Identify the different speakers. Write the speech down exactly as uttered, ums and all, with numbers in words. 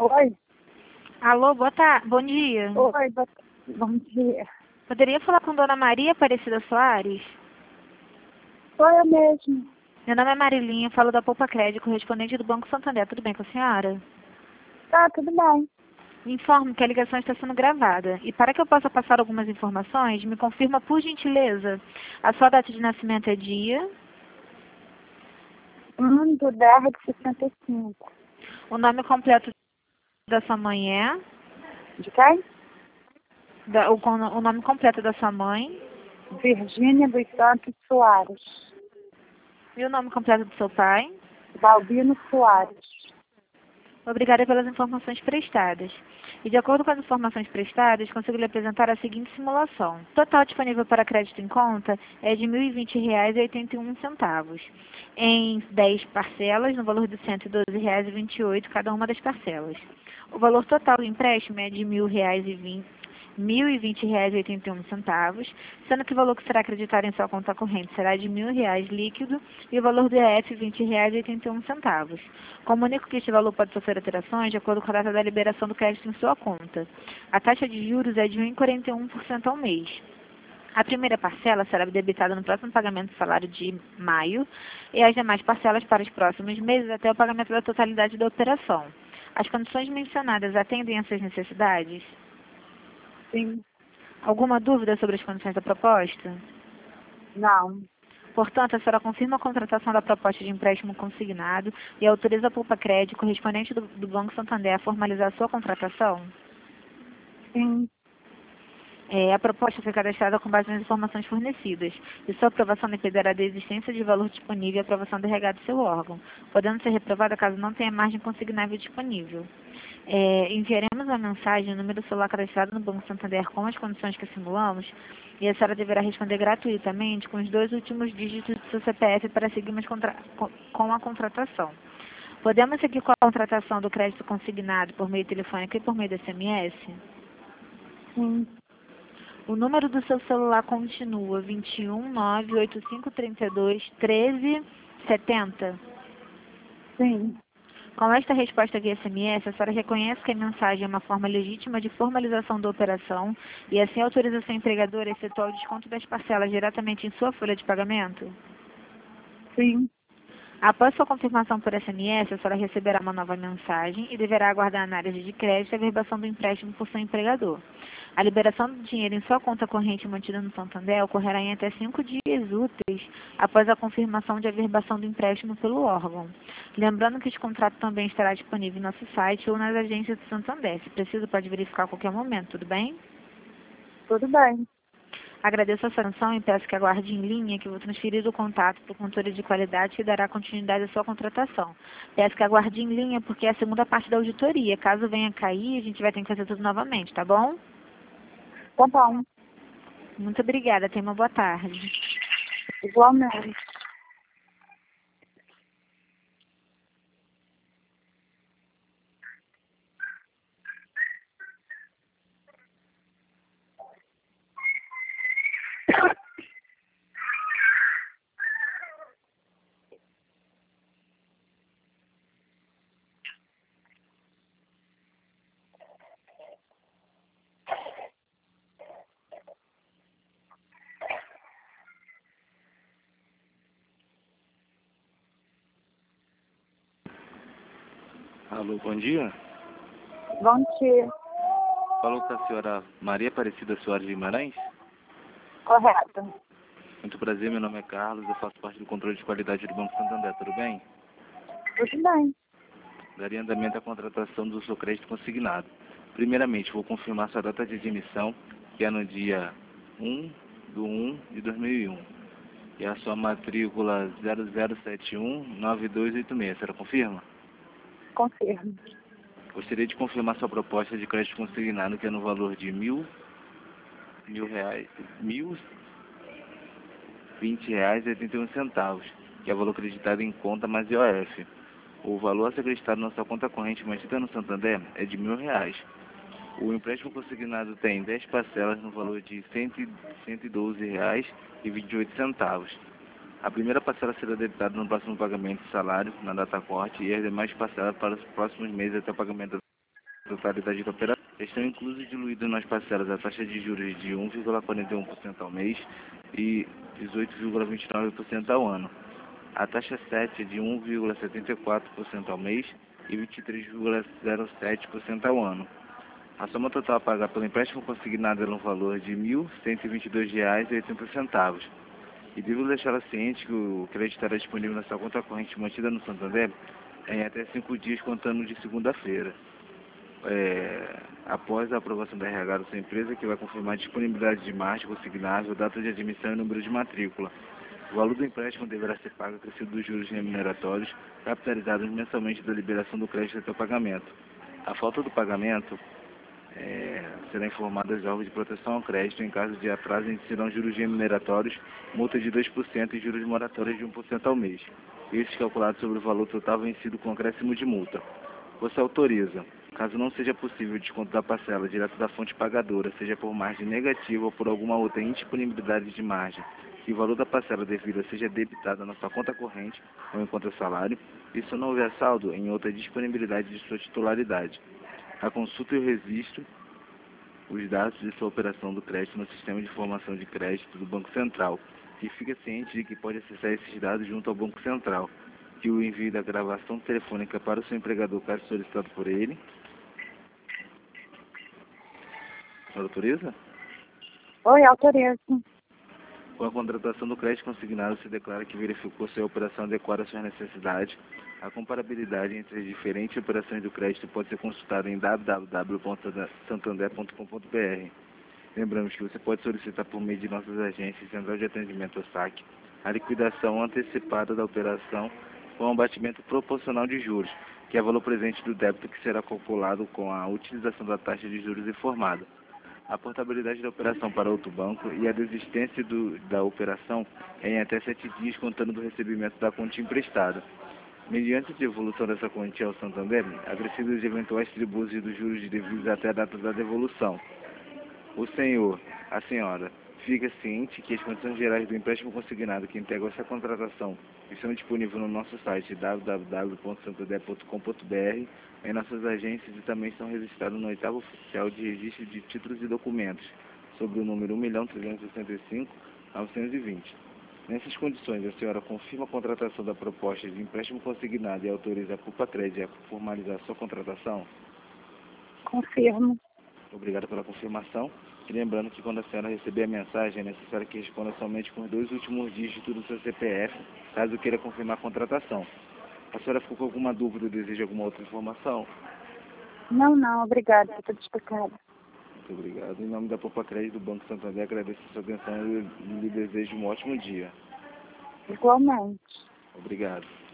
Speaker 1: Oi,
Speaker 2: Alô, boa tarde, bom dia.
Speaker 1: oi, bo- bom dia.
Speaker 2: Poderia falar com Dona Maria Aparecida Soares?
Speaker 1: Sou eu mesmo.
Speaker 2: Meu nome é Marilinha, falo da Poupa Crédito, correspondente do Banco Santander. Tudo bem com a senhora?
Speaker 1: Tá, tudo bem.
Speaker 2: Informo que a ligação está sendo gravada. E para que eu possa passar algumas informações, me confirma, por gentileza, a sua data de nascimento é dia,
Speaker 1: Um do dez de sessenta e cinco.
Speaker 2: o nome completo da sua mãe é,
Speaker 1: De quem?
Speaker 2: da- o, con- o nome completo da sua mãe
Speaker 1: Virgínia dos Santos Soares.
Speaker 2: e o nome completo do seu pai.
Speaker 1: Balbino Soares.
Speaker 2: Obrigada pelas informações prestadas. E de acordo com as informações prestadas, consigo lhe apresentar a seguinte simulação. Total disponível para crédito em conta é de mil e vinte reais e oitenta e um centavos, em dez parcelas, no valor de cento e doze reais e vinte e oito cada uma das parcelas. O valor total do empréstimo é de mil reais e vinte mil e vinte reais e oitenta e um centavos, sendo que o valor que será acreditado em sua conta corrente será de mil reais líquido e o valor do E F vinte reais e oitenta e um centavos. Comunico que este valor pode sofrer alterações de acordo com a data da liberação do crédito em sua conta. A taxa de juros é de um vírgula quarenta e um por cento ao mês. A primeira parcela será debitada no próximo pagamento do salário de maio e as demais parcelas para os próximos meses até o pagamento da totalidade da operação. As condições mencionadas atendem às suas necessidades?
Speaker 1: Sim.
Speaker 2: Alguma dúvida sobre as condições da proposta?
Speaker 1: Não.
Speaker 2: Portanto, a senhora confirma a contratação da proposta de empréstimo consignado e autoriza a Poupa Crédito, correspondente do, do Banco Santander, a formalizar a sua contratação?
Speaker 1: Sim.
Speaker 2: É, a proposta foi cadastrada com base nas informações fornecidas, e sua aprovação dependerá da existência de valor disponível e aprovação do regado do seu órgão, podendo ser reprovada caso não tenha margem consignável disponível. É, enviaremos uma mensagem no número do celular cadastrado no Banco Santander com as condições que simulamos, e a senhora deverá responder gratuitamente com os dois últimos dígitos do seu C P F para seguirmos contra, com, com a contratação. Podemos seguir com a contratação do crédito consignado por meio telefônico e por meio do S M S?
Speaker 1: Sim.
Speaker 2: O número do seu celular continua vinte e um, nove oito cinco três dois, treze setenta.
Speaker 1: Sim.
Speaker 2: Com esta resposta via S M S, a senhora reconhece que a mensagem é uma forma legítima de formalização da operação e assim autoriza seu empregador a efetuar o desconto das parcelas diretamente em sua folha de pagamento?
Speaker 1: Sim.
Speaker 2: Após sua confirmação por S M S, a senhora receberá uma nova mensagem e deverá aguardar a análise de crédito e a verbação do empréstimo por seu empregador. A liberação do dinheiro em sua conta corrente mantida no Santander ocorrerá em até cinco dias úteis após a confirmação de averbação do empréstimo pelo órgão. Lembrando que este contrato também estará disponível em nosso site ou nas agências do Santander. Se preciso, pode verificar a qualquer momento, tudo bem?
Speaker 1: Tudo bem.
Speaker 2: Agradeço a sua atenção e peço que aguarde em linha que eu vou transferir o contato para o controle de qualidade que dará continuidade à sua contratação. Peço que aguarde em linha porque é a segunda parte da auditoria. Caso venha a cair, a gente vai ter que fazer tudo novamente, tá bom?
Speaker 1: Tá bom.
Speaker 2: Muito obrigada. Tenha uma boa tarde.
Speaker 1: Igualmente.
Speaker 3: Alô, bom dia.
Speaker 1: Bom dia.
Speaker 3: Falou com a senhora Maria Aparecida Soares de Guimarães.
Speaker 1: Correto.
Speaker 3: Muito prazer, meu nome é Carlos, eu faço parte do controle de qualidade do Banco Santander, tudo bem?
Speaker 1: Tudo bem.
Speaker 3: Daria andamento à contratação do seu crédito consignado. Primeiramente, vou confirmar sua data de admissão, que é no dia um de um de dois mil e um. E a sua matrícula zero zero sete um nove dois oito seis, a senhora confirma?
Speaker 1: Confirmo.
Speaker 3: Gostaria de confirmar sua proposta de crédito consignado, que é no valor de mil, mil reais, mil vinte reais e oitenta e um centavos, que é valor acreditado em conta mais I O F. O valor a ser acreditado na sua conta corrente mantida no Santander é de mil reais. O empréstimo consignado tem dez parcelas no valor de cento e doze reais e vinte e oito centavos. A primeira parcela será debitada no próximo pagamento de salário, na data corte, e as demais parcelas para os próximos meses até o pagamento totalidade da operação. Estão inclusos e diluídos nas parcelas a taxa de juros de um vírgula quarenta e um por cento ao mês e dezoito vírgula vinte e nove por cento ao ano. A taxa sete é de um vírgula setenta e quatro por cento ao mês e vinte e três vírgula zero sete por cento ao ano. A soma total a pagar pelo empréstimo consignado é no valor de mil cento e vinte e dois reais e oitenta centavos. E devo deixá-la ciente que o crédito estará disponível na sua conta corrente mantida no Santander em até cinco dias contando de segunda-feira. É, após a aprovação da R H da sua empresa, que vai confirmar a disponibilidade de margem consignável, data de admissão e número de matrícula. O valor do empréstimo deverá ser pago acrescido dos juros remuneratórios, capitalizados mensalmente da liberação do crédito até o pagamento. A falta do pagamento é, será informada aos órgãos de proteção ao crédito. Em caso de atraso, incidirão juros remuneratórios, multa de dois por cento e juros moratórios de um por cento ao mês. Esses calculados sobre o valor total vencido com acréscimo de multa. Você autoriza, caso não seja possível o desconto da parcela direto da fonte pagadora, seja por margem negativa ou por alguma outra indisponibilidade de margem, que o valor da parcela devida seja debitado na sua conta corrente ou em conta salário, e se não houver saldo em outra disponibilidade de sua titularidade. A consulta e o registro os dados de sua operação do crédito no sistema de informação de crédito do Banco Central, e fica ciente de que pode acessar esses dados junto ao Banco Central, que o envio da gravação telefônica para o seu empregador caso solicitado por ele. Autoriza?
Speaker 1: Oi, autorizo.
Speaker 3: Com a contratação do crédito consignado, se declara que verificou se a operação adequada às suas necessidades. A comparabilidade entre as diferentes operações do crédito pode ser consultada em w w w ponto santander ponto com ponto b r. Lembramos que você pode solicitar por meio de nossas agências Central de Atendimento ao Saque a liquidação antecipada da operação com um abatimento proporcional de juros, que é o valor presente do débito que será calculado com a utilização da taxa de juros informada. A portabilidade da operação para outro banco e a desistência do, da operação em até sete dias contando do recebimento da quantia emprestada. Mediante a devolução dessa quantia ao Santander, acrescidos de eventuais tributos e dos juros devidos até a data da devolução. O senhor, a senhora, fica ciente que as condições gerais do empréstimo consignado que integram essa contratação estão disponíveis no nosso site w w w ponto santander ponto com ponto b r, em nossas agências, e também estão registrados no oitavo oficial de registro de títulos e documentos, sob o número um milhão trezentos e sessenta e cinco mil novecentos e vinte. Nessas condições, a senhora confirma a contratação da proposta de empréstimo consignado e autoriza a Culpa Crédito a formalizar a sua contratação?
Speaker 1: Confirmo.
Speaker 3: Obrigado pela confirmação. E lembrando que quando a senhora receber a mensagem, é necessário que responda somente com os dois últimos dígitos do seu C P F, caso queira confirmar a contratação. A senhora ficou com alguma dúvida ou deseja alguma outra informação?
Speaker 1: Não, não, obrigada, está tudo explicado.
Speaker 3: Muito obrigado. Em nome da Poupa Crédito do Banco Santander, agradeço a sua atenção e lhe desejo um ótimo dia.
Speaker 1: Igualmente.
Speaker 3: Obrigado.